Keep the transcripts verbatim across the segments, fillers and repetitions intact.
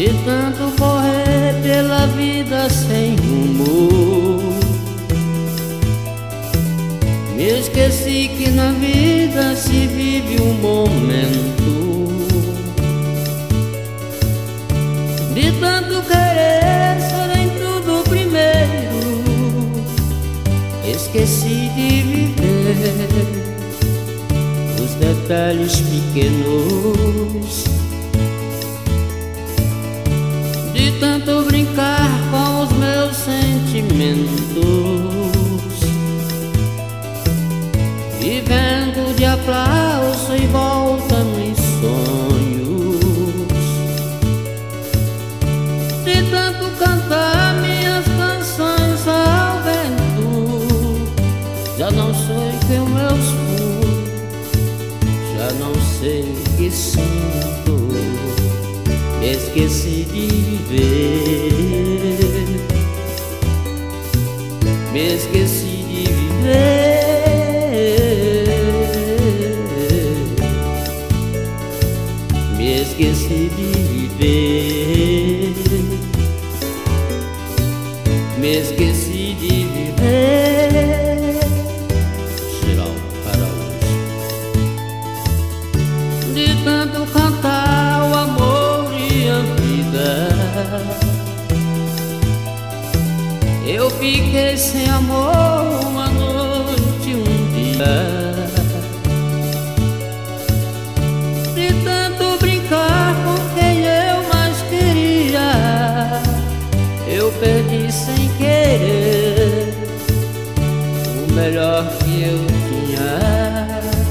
de tanto correr pela vida sem rumo. Me esqueci que na vida se vive um momento. De tanto querer ser em tudo primeiro, esqueci de viver os detalhes pequenos. De tanto brincar com os meus sentimentos, vivendo de aplauso e volta nos sonhos. De tanto cantar minhas canções ao vento, já não sei quem eu sou, já não sei o que sinto. Me esqueci de viver, me esqueci de viver, me esqueci de viver, me esqueci de viver. Geral Araújo. De tanto cantar o amor e a vida, eu fiquei sem amor uma noite, um dia. De tanto brincar com quem eu mais queria, eu perdi sem querer o melhor que eu tinha.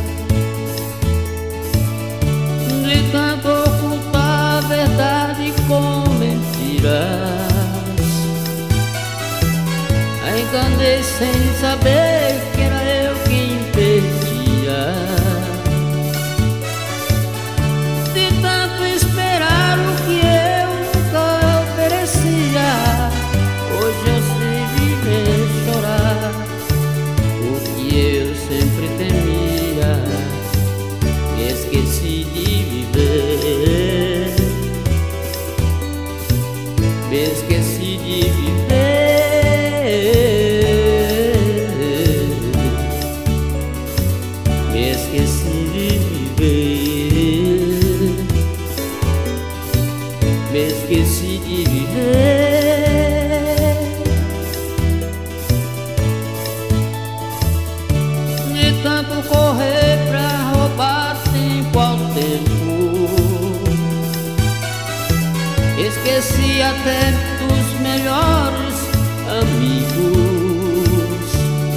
De tanto ocultar a verdade com mentiras, enganei sem saber que era eu quem perdia. De tanto esperar o que eu nunca oferecia, hoje eu sei viver, chorar o que eu sempre temia. Me esqueci de viver, me esqueci de viver, me esqueci de viver, me esqueci de viver. De tanto correr pra roubar tempo ao tempo, esqueci até dos melhores amigos.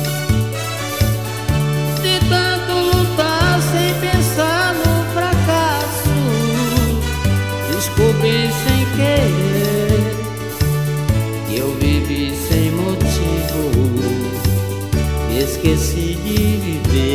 De tanto lutar sem pensar no fracasso, descobri sem querer que eu vivi sem motivo. Me esqueci de viver,